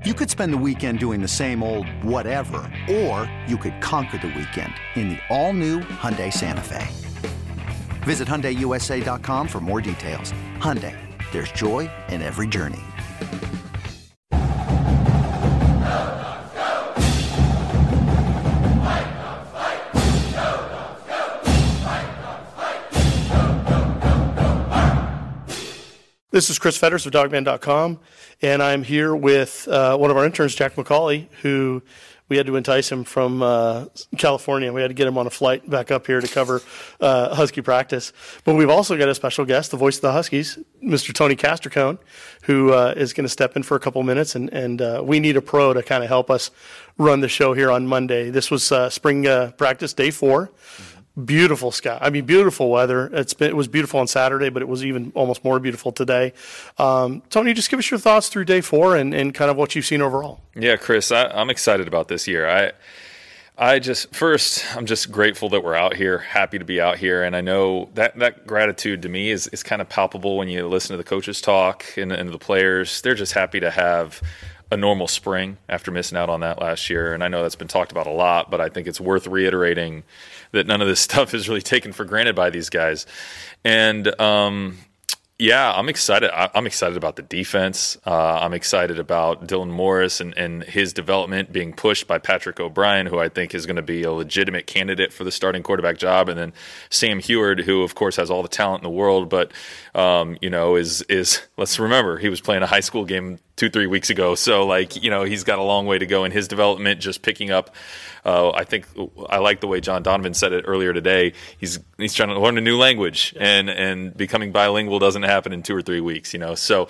You could spend the weekend doing the same old whatever, or you could conquer the weekend in the all-new Hyundai Santa Fe. Visit HyundaiUSA.com for more details. Hyundai, there's joy in every journey. This is Chris Fetters of Dogman.com, and I'm here with one of our interns, Jack McCauley, who we had to entice him from California. We had to get him on a flight back up here to cover Husky practice. But we've also got a special guest, the voice of the Huskies, Mr. Tony Castricone, who is going to step in for a couple minutes, and we need a pro to kind of help us run the show here on Monday. This was spring practice, day 4. Beautiful sky. I mean, beautiful weather. It was beautiful on Saturday, but it was even almost more beautiful today. Tony, just give us your thoughts through day 4 and kind of what you've seen overall. Yeah, Chris, I'm excited about this year. I'm just grateful that we're out here, happy to be out here. And I know that gratitude to me is kind of palpable when you listen to the coaches talk and the players. They're just happy to have a normal spring after missing out on that last year. And I know that's been talked about a lot, but I think it's worth reiterating that none of this stuff is really taken for granted by these guys. And yeah, I'm excited. I'm excited about the defense. I'm excited about Dylan Morris and his development being pushed by Patrick O'Brien, who I think is going to be a legitimate candidate for the starting quarterback job. And then Sam Heward, who of course has all the talent in the world, but is let's remember he was playing a high school game 2-3 weeks ago. So he's got a long way to go in his development, just picking up. I think I like the way John Donovan said it earlier today. He's trying to learn a new language, and becoming bilingual doesn't happen in 2 or 3 weeks, So,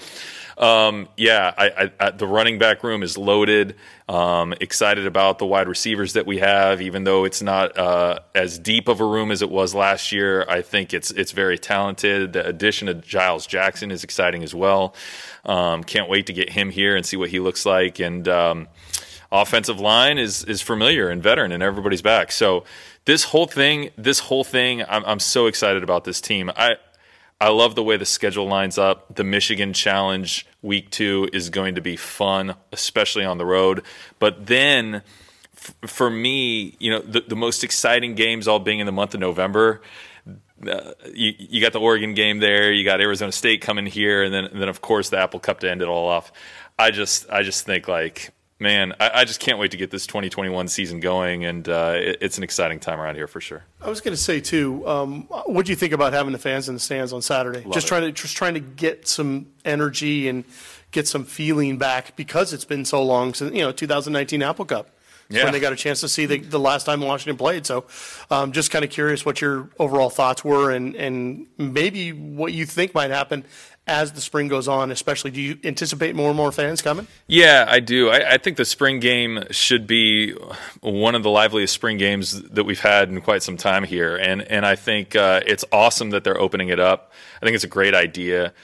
the running back room is loaded. Excited about the wide receivers that we have, even though it's not as deep of a room as it was last year. I think it's very talented. The addition of Giles Jackson is exciting as well. Can't wait to get him here and see what he looks like. And offensive line is familiar and veteran, and everybody's back. So this whole thing, I'm so excited about this team. I love the way the schedule lines up. The Michigan Challenge week 2 is going to be fun, especially on the road. But then, for me, the most exciting games all being in the month of November. You got the Oregon game there. You got Arizona State coming here, and then of course the Apple Cup to end it all off. I just think man, I just can't wait to get this 2021 season going, and it's an exciting time around here for sure. I was going to say too, what do you think about having the fans in the stands on Saturday? Trying to get some energy and get some feeling back, because it's been so long since 2019 Apple Cup. Yeah. When they got a chance to see the last time Washington played. So just kind of curious what your overall thoughts were and maybe what you think might happen as the spring goes on, especially. Do you anticipate more and more fans coming? Yeah, I do. I think the spring game should be one of the liveliest spring games that we've had in quite some time here. And I think it's awesome that they're opening it up. I think it's a great idea.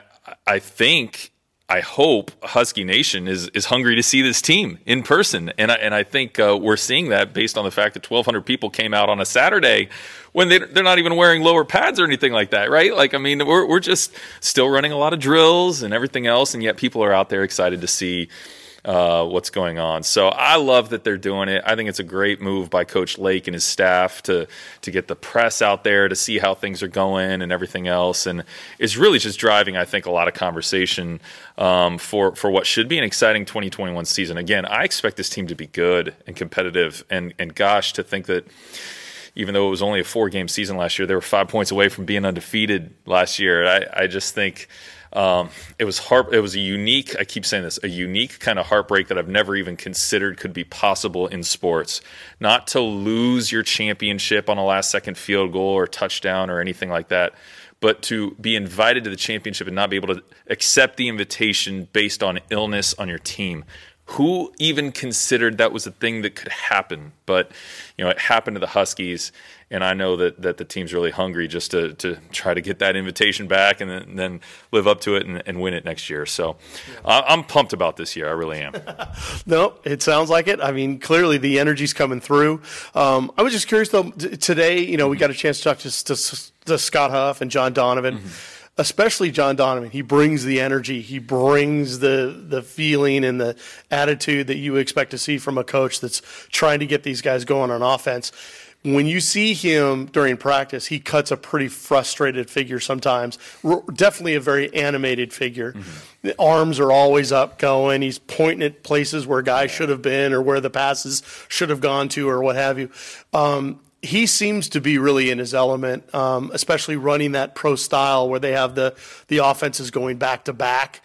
I hope Husky Nation is hungry to see this team in person, and I think we're seeing that based on the fact that 1,200 people came out on a Saturday when they're not even wearing lower pads or anything like that, right? We're just still running a lot of drills and everything else, and yet people are out there excited to see what's going on. So I love that they're doing it. I think it's a great move by Coach Lake and his staff to get the press out there to see how things are going and everything else. And it's really just driving, I think, a lot of conversation for what should be an exciting 2021 season. Again, I expect this team to be good and competitive. And gosh, to think that even though it was only a 4-game season last year, they were 5 points away from being undefeated last year. I just think it was a unique, I keep saying this, a unique kind of heartbreak that I've never even considered could be possible in sports. Not to lose your championship on a last-second field goal or touchdown or anything like that, but to be invited to the championship and not be able to accept the invitation based on illness on your team. Who even considered that was a thing that could happen? But, it happened to the Huskies, and I know that the team's really hungry just to try to get that invitation back and then live up to it and win it next year. So I'm pumped about this year. I really am. No, it sounds like it. I mean, clearly the energy's coming through. I was just curious, though, today, we got a chance to talk to Scott Huff and John Donovan. especially John Donovan, he brings the energy, he brings the feeling and the attitude that you expect to see from a coach that's trying to get these guys going on offense. When you see him during practice, he cuts a pretty frustrated figure sometimes, definitely a very animated figure. Mm-hmm. The arms are always up going. He's pointing at places where guys should have been or where the passes should have gone to or what have you. He seems to be really in his element, especially running that pro style where they have the offenses going back to back.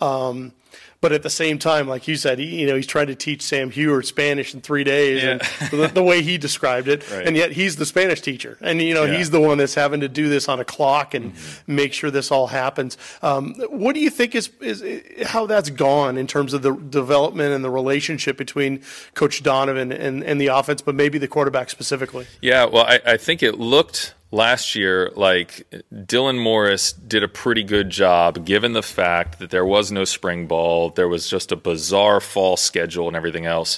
But at the same time, like you said, he's trying to teach Sam Heward Spanish in 3 days, and the way he described it. Right. And yet he's the Spanish teacher, and he's the one that's having to do this on a clock and make sure this all happens. What do you think is how that's gone in terms of the development and the relationship between Coach Donovan and the offense, but maybe the quarterback specifically? Yeah, well, I think it looked last year like Dylan Morris did a pretty good job, given the fact that there was no spring ball, there was just a bizarre fall schedule and everything else,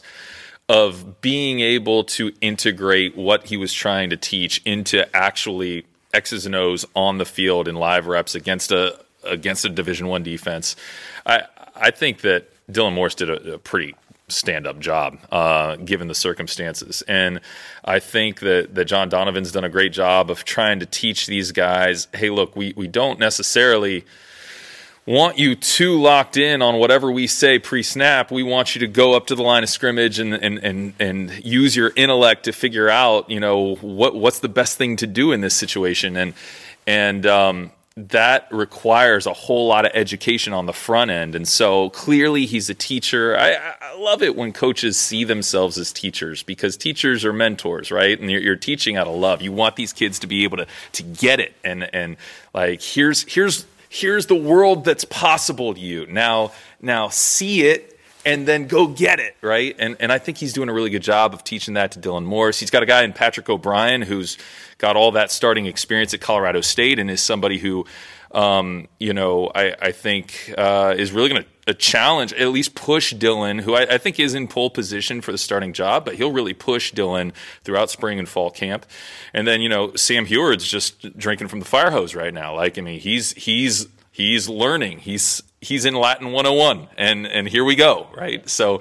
of being able to integrate what he was trying to teach into actually X's and O's on the field in live reps against a Division I defense. I think that Dylan Morris did a pretty stand-up job given the circumstances, and I think that John Donovan's done a great job of trying to teach these guys, hey, look, we don't necessarily want you too locked in on whatever we say pre-snap. We want you to go up to the line of scrimmage and use your intellect to figure out what's the best thing to do in this situation, and that requires a whole lot of education on the front end. And so clearly he's a teacher. I love it when coaches see themselves as teachers, because teachers are mentors, right? And you're teaching out of love. You want these kids to be able to get it. And like, here's the world that's possible to you. Now see it and then go get it, right? And I think he's doing a really good job of teaching that to Dylan Morris. He's got a guy in Patrick O'Brien who's got all that starting experience at Colorado State and is somebody who, I think is really going to challenge, at least push Dylan, who I think is in pole position for the starting job, but he'll really push Dylan throughout spring and fall camp. And then, Sam Heward's just drinking from the fire hose right now. Like, I mean, he's learning. He's in Latin 101, and here we go, right? So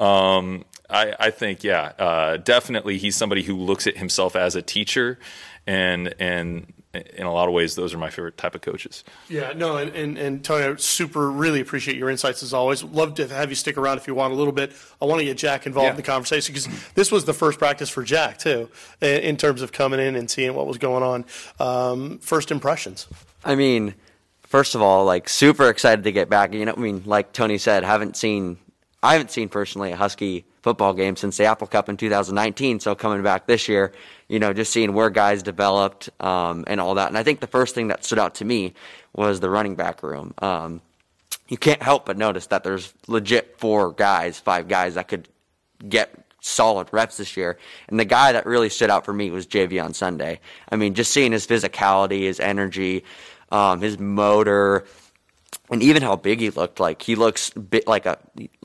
I think, definitely he's somebody who looks at himself as a teacher, and in a lot of ways, those are my favorite type of coaches. Yeah, no, and Tony, I really appreciate your insights as always. Love to have you stick around if you want a little bit. I want to get Jack involved in the conversation, because this was the first practice for Jack, too, in terms of coming in and seeing what was going on. First impressions. I mean, first of all, like, super excited to get back. Like Tony said, I haven't seen personally a Husky football game since the Apple Cup in 2019. So coming back this year, just seeing where guys developed and all that. And I think the first thing that stood out to me was the running back room. You can't help but notice that there's legit 5 guys that could get solid reps this year. And the guy that really stood out for me was Javion Sunday. I mean, just seeing his physicality, his energy, his motor, and even how big he looked. Like, he looks like a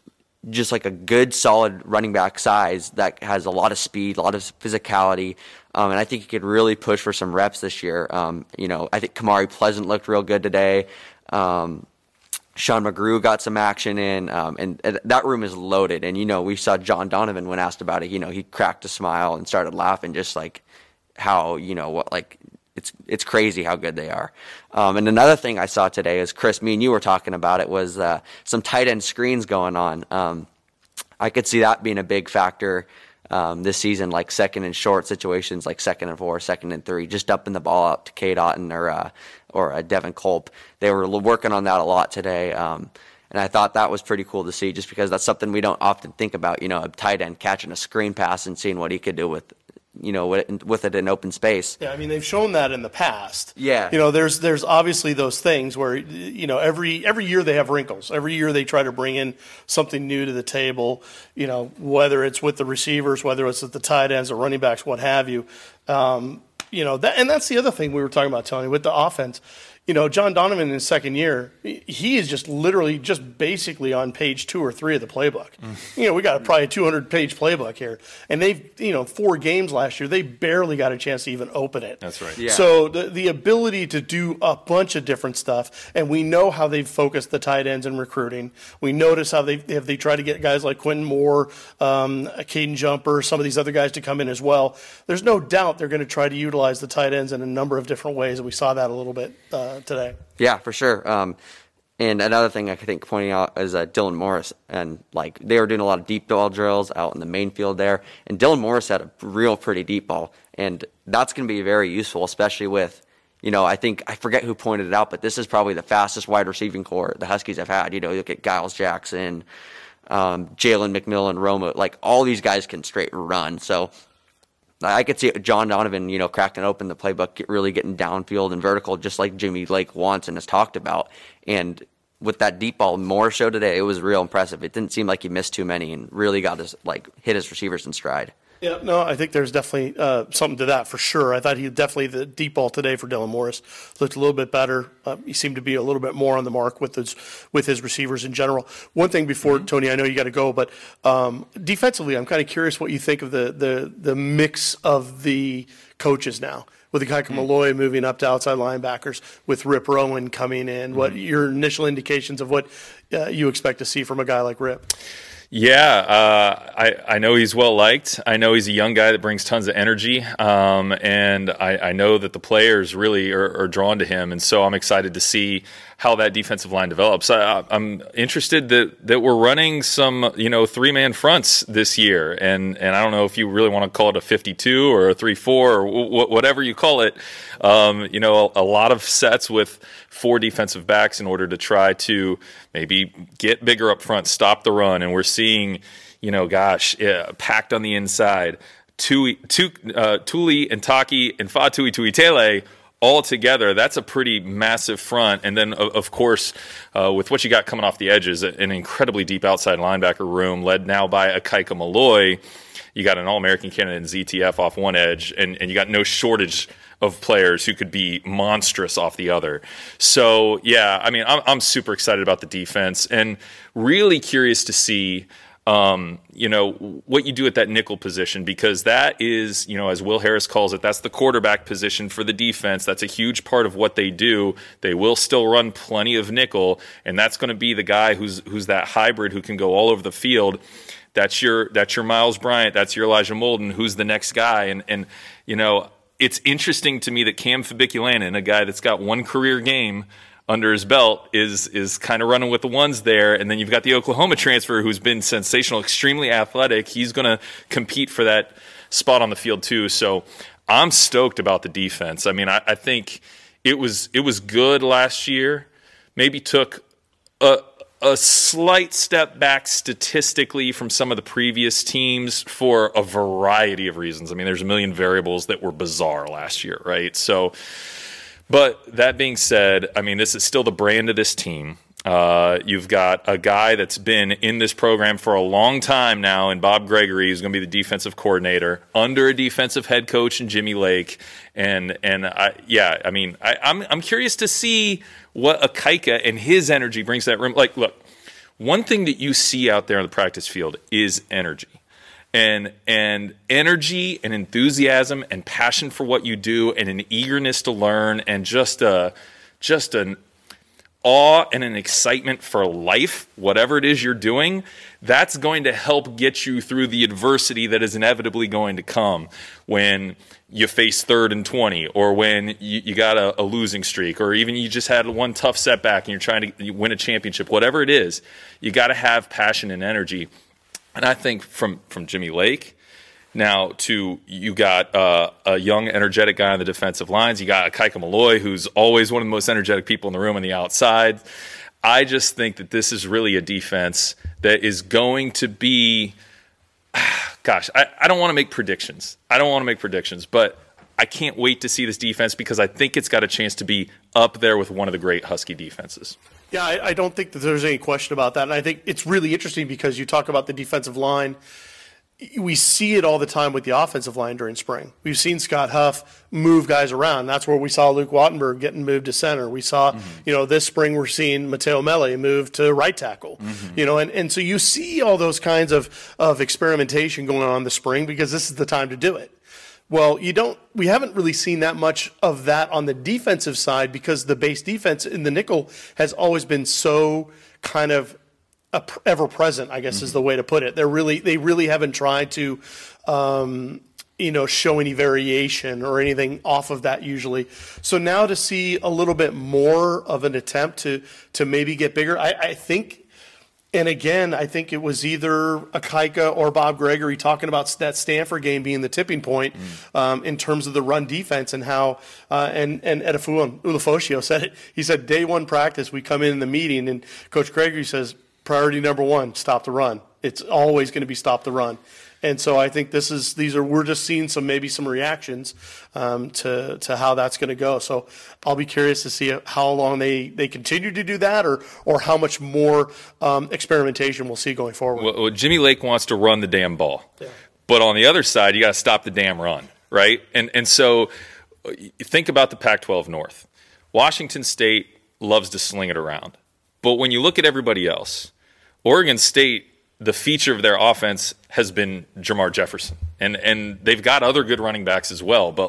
good, solid running back size that has a lot of speed, a lot of physicality, and I think he could really push for some reps this year. I think Kamari Pleasant looked real good today. Sean McGrew got some action in, and that room is loaded. And, we saw John Donovan, when asked about it, he cracked a smile and started laughing, just like how, it's crazy how good they are. And another thing I saw today is, Chris, me and you were talking about it, was some tight end screens going on. I could see that being a big factor this season, like second and short situations, like 2nd and 4, 2nd and 3, just dumping the ball out to Cade Otton or Devin Culp. They were working on that a lot today. And I thought that was pretty cool to see, just because that's something we don't often think about, a tight end catching a screen pass and seeing what he could do with it in open space. Yeah, I mean, they've shown that in the past. Yeah. There's obviously those things where, every year they have wrinkles. Every year they try to bring in something new to the table, whether it's with the receivers, whether it's with the tight ends or running backs, what have you. And that's the other thing we were talking about, Tony, with the offense. John Donovan in his second year, he is just literally just basically on page 2 or 3 of the playbook. We got probably a 200-page playbook here. And they've, 4 games last year, they barely got a chance to even open it. That's right. Yeah. So the ability to do a bunch of different stuff, and we know how they've focused the tight ends in recruiting. We notice how they try to get guys like Quentin Moore, Caden Jumper, some of these other guys to come in as well. There's no doubt they're going to try to utilize the tight ends in a number of different ways, and we saw that a little bit today. Yeah, for sure. And another thing I think pointing out is Dylan Morris, and they were doing a lot of deep ball drills out in the main field there, and Dylan Morris had a real pretty deep ball, and that's going to be very useful, especially with, I forget who pointed it out, but this is probably the fastest wide receiving core the Huskies have had. You look at Giles Jackson, Jalen McMillan, Roma, all these guys can straight run. So I could see John Donovan, cracking open the playbook, really getting downfield and vertical, just like Jimmy Lake wants and has talked about. And with that deep ball Moore show today, it was real impressive. It didn't seem like he missed too many and really got his hit his receivers in stride. Yeah, no, I think there's definitely something to that for sure. I thought the deep ball today for Dylan Morris looked a little bit better. He seemed to be a little bit more on the mark with his receivers in general. One thing before, Tony, I know you got to go, but defensively, I'm kind of curious what you think of the mix of the coaches now, with Ikaika Malloy moving up to outside linebackers, with Rip Rowan coming in. What your initial indications of what you expect to see from a guy like Rip? Yeah, I know he's well liked. I know he's a young guy that brings tons of energy, and I know that the players really are drawn to him, and so I'm excited to see how that defensive line develops. I'm interested that we're running some 3-man fronts this year, and I don't know if you really want to call it a 52 or a 3-4 or whatever you call it. A lot of sets with 4 defensive backs in order to try to maybe get bigger up front, stop the run, and we're seeing, packed on the inside, Tuli and Taki and Fatu Tuitele all together. That's a pretty massive front. And then, of course, with what you got coming off the edges, an incredibly deep outside linebacker room led now by Ikaika Malloy. You got an All-American candidate in ZTF off one edge, and you got no shortage of players who could be monstrous off the other. So, yeah, I'm super excited about the defense and really curious to see what you do at that nickel position, because that is, as Will Harris calls it, that's the quarterback position for the defense. That's a huge part of what they do. They will still run plenty of nickel, and that's going to be the guy who's that hybrid who can go all over the field. That's your Miles Bryant. That's your Elijah Molden. Who's the next guy? And it's interesting to me that Cam Fabiculanen, a guy that's got one career game under his belt, is kind of running with the ones there. And then you've got the Oklahoma transfer who's been sensational, extremely athletic. He's going to compete for that spot on the field too. So I'm stoked about the defense. I think it was good last year. Maybe took a slight step back statistically from some of the previous teams for a variety of reasons. There's a million variables that were bizarre last year, right? So, but that being said, this is still the brand of this team. You've got a guy that's been in this program for a long time now, and Bob Gregory, who's going to be the defensive coordinator under a defensive head coach in Jimmy Lake. I'm curious to see what Ikaika and his energy brings to that room. Look, one thing that you see out there on the practice field is energy. And energy and enthusiasm and passion for what you do and an eagerness to learn and just an awe and an excitement for life, whatever it is you're doing, that's going to help get you through the adversity that is inevitably going to come when you face 3rd and 20, or when you got a losing streak, or even you just had one tough setback and you're trying to win a championship. Whatever it is, you got to have passion and energy. And I think from Jimmy Lake now to you got a young, energetic guy on the defensive lines. You got Ikaika Malloy, who's always one of the most energetic people in the room on the outside. I just think that this is really a defense that is going to be I don't want to make predictions. But I can't wait to see this defense because I think it's got a chance to be up there with one of the great Husky defenses. Yeah, I don't think that there's any question about that. And I think it's really interesting because you talk about the defensive line. we see it all the time with the offensive line during spring. We've seen Scott Huff move guys around. That's where we saw Luke Wattenberg getting moved to center. We saw, this spring we're seeing Mateo Mele move to right tackle. And so you see all those kinds of experimentation going on in the spring because this is the time to do it. Well, we haven't really seen that much of that on the defensive side because the base defense in the nickel has always been so kind of ever present, I guess is the way to put it. They really haven't tried to, show any variation or anything off of that usually. So now to see a little bit more of an attempt to maybe get bigger, I think. And again, I think it was either Akaika or Bob Gregory talking about that Stanford game being the tipping point in terms of the run defense and how and Edefua Ulufosio said it. He said day one practice, we come in the meeting and Coach Gregory says, priority number one, stop the run. It's always going to be stop the run. And so I think we're just seeing maybe some reactions to how that's going to go. So I'll be curious to see how long they continue to do that or how much more experimentation we'll see going forward. Well, Jimmy Lake wants to run the damn ball. Yeah. But on the other side, you got to stop the damn run, right? And so think about the Pac-12 North. Washington State loves to sling it around. But when you look at everybody else, Oregon State, the feature of their offense has been Jermar Jefferson. And they've got other good running backs as well, but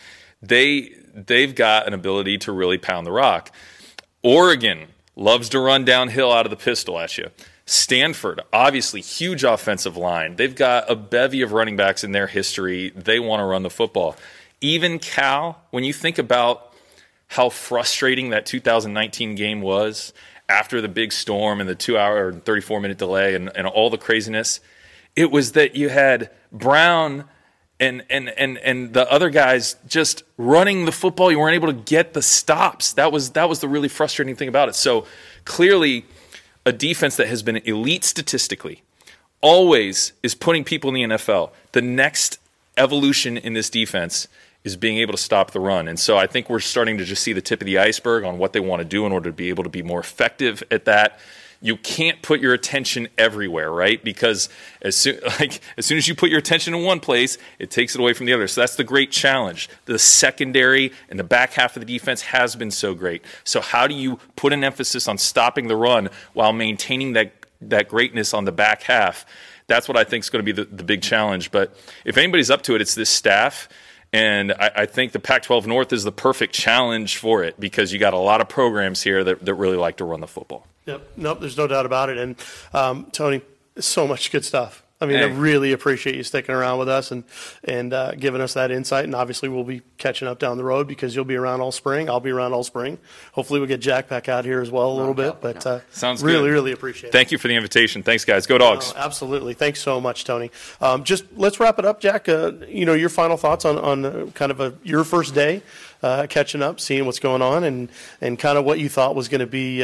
they've got an ability to really pound the rock. Oregon loves to run downhill out of the pistol at you. Stanford, obviously huge offensive line. They've got a bevy of running backs in their history. They want to run the football. Even Cal, when you think about how frustrating that 2019 game was, after the big storm and the 2-hour and 34-minute delay and all the craziness, it was that you had Brown and the other guys just running the football. You weren't able to get the stops. That was the really frustrating thing about it. So clearly a defense that has been elite statistically always is putting people in the NFL. The next evolution in this defense is being able to stop the run. And so I think we're starting to just see the tip of the iceberg on what they want to do in order to be able to be more effective at that. You can't put your attention everywhere, right? Because as soon as you put your attention in one place, it takes it away from the other. So that's the great challenge. The secondary and the back half of the defense has been so great. So how do you put an emphasis on stopping the run while maintaining that greatness on the back half? That's what I think is going to be the big challenge. But if anybody's up to it, it's this staff. And I think the Pac-12 North is the perfect challenge for it because you got a lot of programs here that really like to run the football. Yep. Nope, there's no doubt about it. And, Tony, so much good stuff. I mean, I really appreciate you sticking around with us and giving us that insight. And obviously we'll be catching up down the road because you'll be around all spring. I'll be around all spring. Hopefully we'll get Jack back out here as well a little bit. But sounds really, good. really appreciate it. Thank you for the invitation. Thanks, guys. Go Dogs. Absolutely. Thanks so much, Tony. Just let's wrap it up, Jack. Your final thoughts on kind of your first day catching up, seeing what's going on, and kind of what you thought was going to be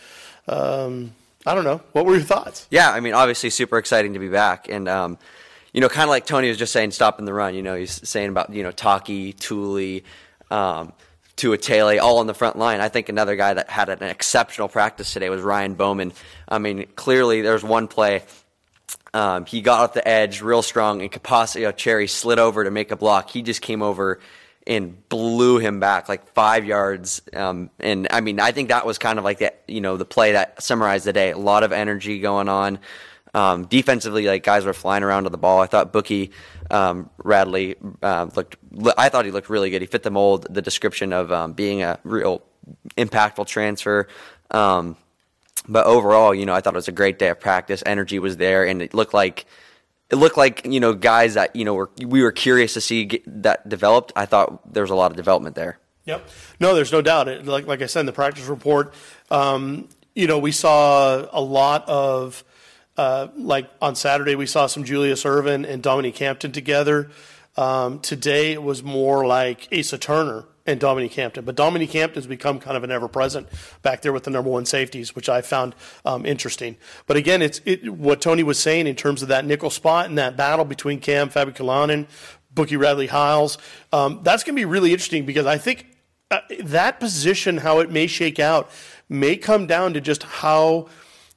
I don't know. What were your thoughts? Yeah, I mean, obviously super exciting to be back. And, kind of like Tony was just saying, stopping the run. He's saying about, Taki, Tooley, Tuatele, all on the front line. I think another guy that had an exceptional practice today was Ryan Bowman. I mean, clearly there's one play. He got off the edge real strong, and Capaccio Cherry slid over to make a block. He just came over and blew him back like 5 yards. And I mean, I think that was kind of like that, the play that summarized the day. A lot of energy going on. Defensively, like guys were flying around to the ball. I thought Bookie Radley I thought he looked really good. He fit the mold, the description of being a real impactful transfer. But overall, I thought it was a great day of practice. Energy was there, and it looked like guys that we were curious to see that developed. I thought there was a lot of development there. Yep. No, there's no doubt. Like I said in the practice report, we saw a lot of like on Saturday we saw some Julius Ervin and Dominique Hampton together. Today it was more like Asa Turner and Dominique Hampton. But Dominique Hampton's become kind of an ever-present back there with the number one safeties, which I found interesting. But again, it's what Tony was saying in terms of that nickel spot and that battle between Cam Fabiculanen, Bookie Radley Hiles. That's going to be really interesting because I think that position, how it may shake out, may come down to just how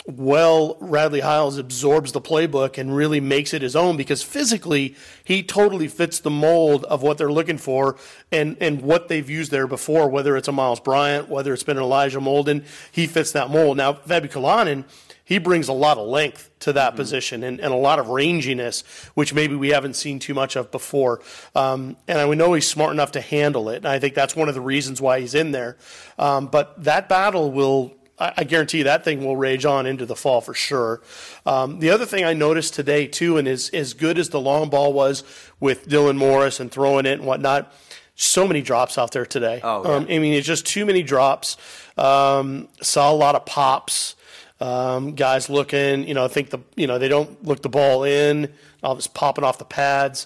Radley Hiles absorbs the playbook and really makes it his own, because physically he totally fits the mold of what they're looking for and what they've used there before, whether it's a Miles Bryant, whether it's been an Elijah Molden, he fits that mold. Now, Fabi Kolanen, he brings a lot of length to that position and a lot of ranginess, which maybe we haven't seen too much of before. And we know he's smart enough to handle it, and I think that's one of the reasons why he's in there. But that battle will, I guarantee you, that thing will rage on into the fall for sure. The other thing I noticed today, too, and as good as the long ball was with Dylan Morris and throwing it and whatnot, so many drops out there today. Oh, yeah. I mean, it's just too many drops. Saw a lot of pops. Guys looking, I think they don't look the ball in, all this popping off the pads.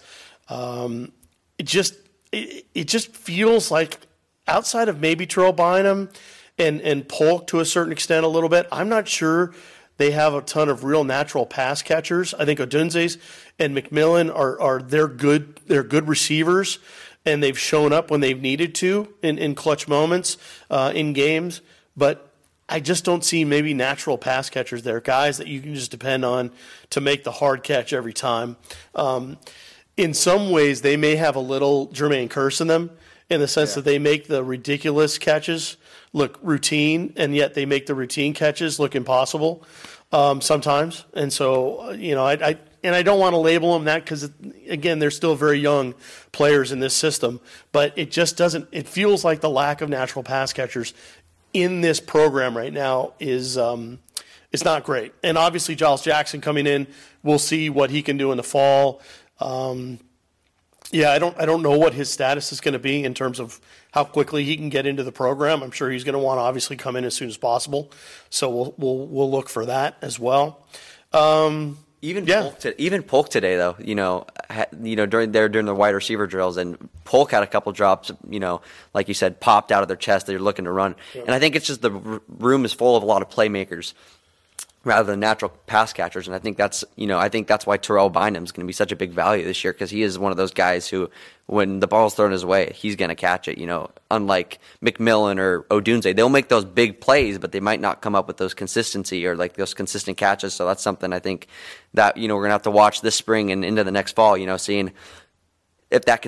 It just feels like, outside of maybe Terrell Bynum and Polk to a certain extent a little bit, I'm not sure they have a ton of real natural pass catchers. I think Odunze's and McMillan they're good receivers, and they've shown up when they've needed to in clutch moments in games, but I just don't see maybe natural pass catchers there, guys that you can just depend on to make the hard catch every time. In some ways, they may have a little Jermaine Kearse in them, in the sense that they make the ridiculous catches look routine, and yet they make the routine catches look impossible sometimes. And so, I don't want to label them that, because, again, they're still very young players in this system. But it just doesn't – it feels like the lack of natural pass catchers in this program right now is it's not great. And obviously Giles Jackson coming in, we'll see what he can do in the fall. I don't know what his status is going to be in terms of how quickly he can get into the program. I'm sure he's going to want to obviously come in as soon as possible. So we'll look for that as well. Even Polk today, though, during the wide receiver drills, and Polk had a couple drops, like you said, popped out of their chest. They're looking to run, and I think it's just the room is full of a lot of playmakers rather than natural pass catchers. And I think that's why Terrell Bynum is going to be such a big value this year, because he is one of those guys who, when the ball's thrown his way, he's going to catch it. Unlike McMillan or Odunze, they'll make those big plays, but they might not come up with those consistency or like those consistent catches. So that's something I think that we're going to have to watch this spring and into the next fall. Seeing if that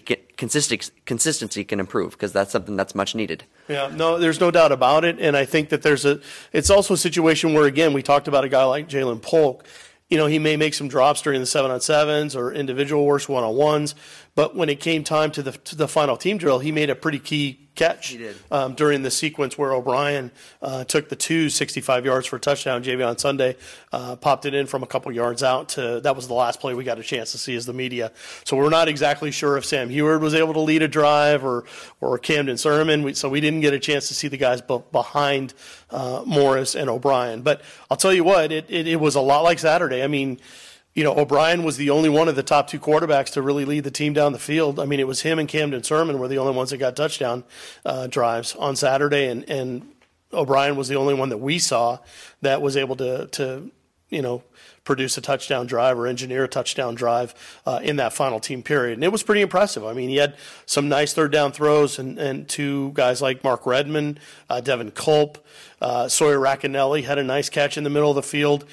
consistency can improve, because that's something that's much needed. Yeah, no, there's no doubt about it. And I think that it's also a situation where, again, we talked about a guy like Jalen Polk. He may make some drops during the 7-on-7s or individual works, 1-on-1s, but when it came time to the final team drill, he made a pretty key catch during the sequence where O'Brien took the 65 yards for a touchdown. Javion Sunday popped it in from a couple yards out. That was the last play we got a chance to see as the media. So we're not exactly sure if Sam Heward was able to lead a drive or Camden Sermon. So we didn't get a chance to see the guys behind Morris and O'Brien. But I'll tell you what, it was a lot like Saturday. I mean, O'Brien was the only one of the top two quarterbacks to really lead the team down the field. I mean, it was him and Camden Sermon were the only ones that got touchdown drives on Saturday, and O'Brien was the only one that we saw that was able to produce a touchdown drive or engineer a touchdown drive in that final team period. And it was pretty impressive. I mean, he had some nice third down throws and two guys like Mark Redmond, Devin Culp, Sawyer Racanelli had a nice catch in the middle of the field.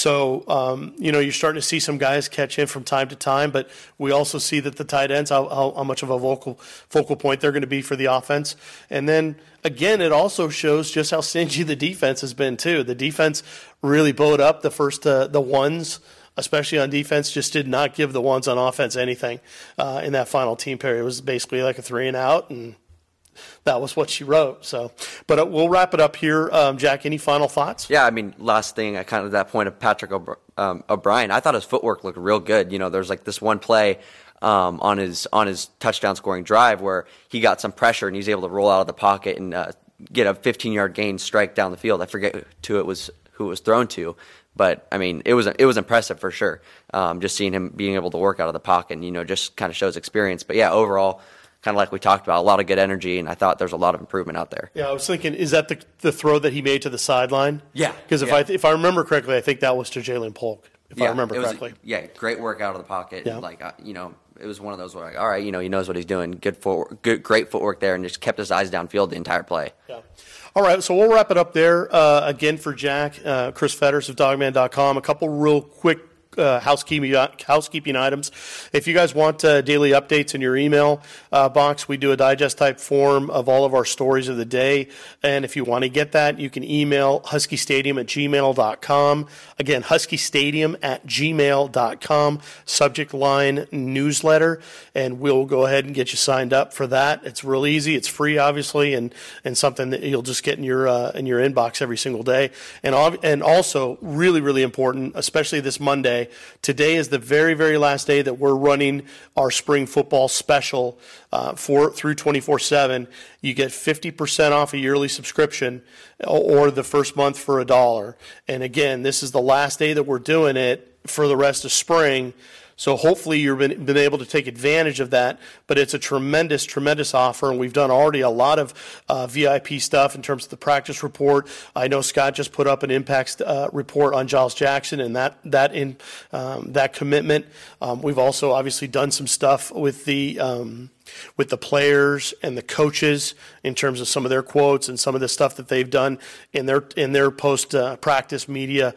So, you're starting to see some guys catch in from time to time, but we also see that the tight ends, how much of a focal point they're going to be for the offense. And then, again, it also shows just how stingy the defense has been, too. The defense really bowed up the ones, especially on defense, just did not give the ones on offense anything in that final team period. It was basically like a 3-and-out, and that was what she wrote. So, but we'll wrap it up here. Jack, any final thoughts? Yeah, I mean, last thing, at that point of Patrick O'Brien, I thought his footwork looked real good. There's like this one play on his touchdown scoring drive where he got some pressure and he's able to roll out of the pocket and get a 15-yard gain strike down the field. I forget who it was thrown to, but I mean, it was impressive for sure. Just seeing him being able to work out of the pocket, and just kind of shows experience. But yeah, overall, kind of like we talked about, a lot of good energy, and I thought there's a lot of improvement out there. Yeah, I was thinking, is that the throw that he made to the sideline? Yeah. Because if I remember correctly, I think that was to Jalen Polk. if I remember correctly. Great work out of the pocket. Yeah. Like, it was one of those where, like, all right, he knows what he's doing. Great footwork there, and just kept his eyes downfield the entire play. Yeah. All right, so we'll wrap it up there. Again, for Jack, Chris Fetters of Dogman.com, a couple real quick housekeeping items. If you guys want daily updates in your email box, we do a digest type form of all of our stories of the day. And if you want to get that, you can email huskystadium@gmail.com. Again, huskystadium@gmail.com, subject line newsletter, and we'll go ahead and get you signed up for that. It's real easy. It's free, obviously, and something that you'll just get in your inbox every single day. And also, really, really important, especially this Monday, today is the very, very last day that we're running our spring football special through 24/7. You get 50% off a yearly subscription or the first month for $1. And again, this is the last day that we're doing it for the rest of spring. So hopefully you've been able to take advantage of that, but it's a tremendous, tremendous offer, and we've done already a lot of VIP stuff in terms of the practice report. I know Scott just put up an impact report on Giles Jackson and that commitment. We've also obviously done some stuff with the players and the coaches in terms of some of their quotes and some of the stuff that they've done in their post practice media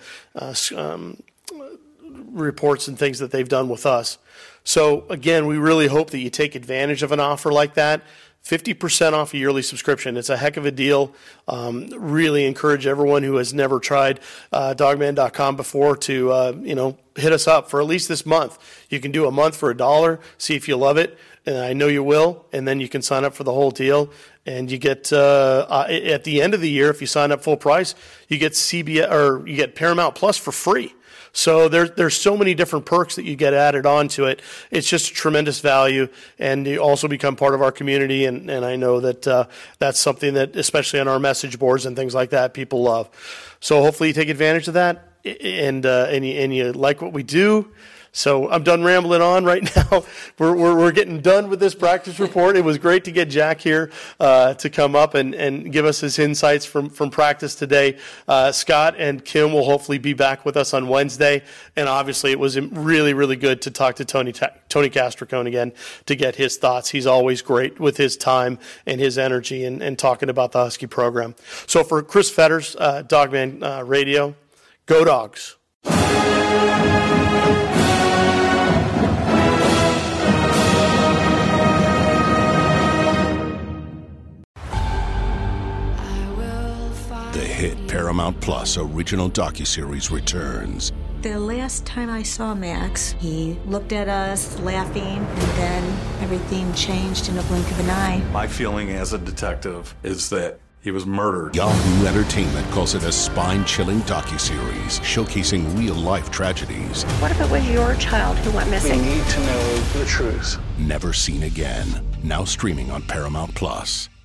reports and things that they've done with us. So again, we really hope that you take advantage of an offer like that. 50% off a yearly subscription. It's a heck of a deal. Really encourage everyone who has never tried Dogman.com before to hit us up for at least this month. You can do a month for $1, see if you love it, and I know you will, and then you can sign up for the whole deal. And you get at the end of the year, if you sign up full price, you get CBS or you get Paramount Plus for free. So there's so many different perks that you get added on to it. It's just a tremendous value, and you also become part of our community. And I know that that's something that, especially on our message boards and things like that, people love. So hopefully you take advantage of that, and you like what we do. So I'm done rambling on right now. We're getting done with this practice report. It was great to get Jack here to come up and give us his insights from practice today. Scott and Kim will hopefully be back with us on Wednesday. And obviously it was really, really good to talk to Tony Castricone again to get his thoughts. He's always great with his time and his energy and talking about the Husky program. So for Chris Fetters, Dogman Radio, go Dogs. The hit Paramount Plus original docuseries returns. The last time I saw Max, he looked at us laughing, and then everything changed in a blink of an eye. My feeling as a detective is that he was murdered. Yahoo Entertainment calls it a spine-chilling docuseries showcasing real-life tragedies. What if it was your child who went missing? We need to know the truth. Never seen again. Now streaming on Paramount Plus.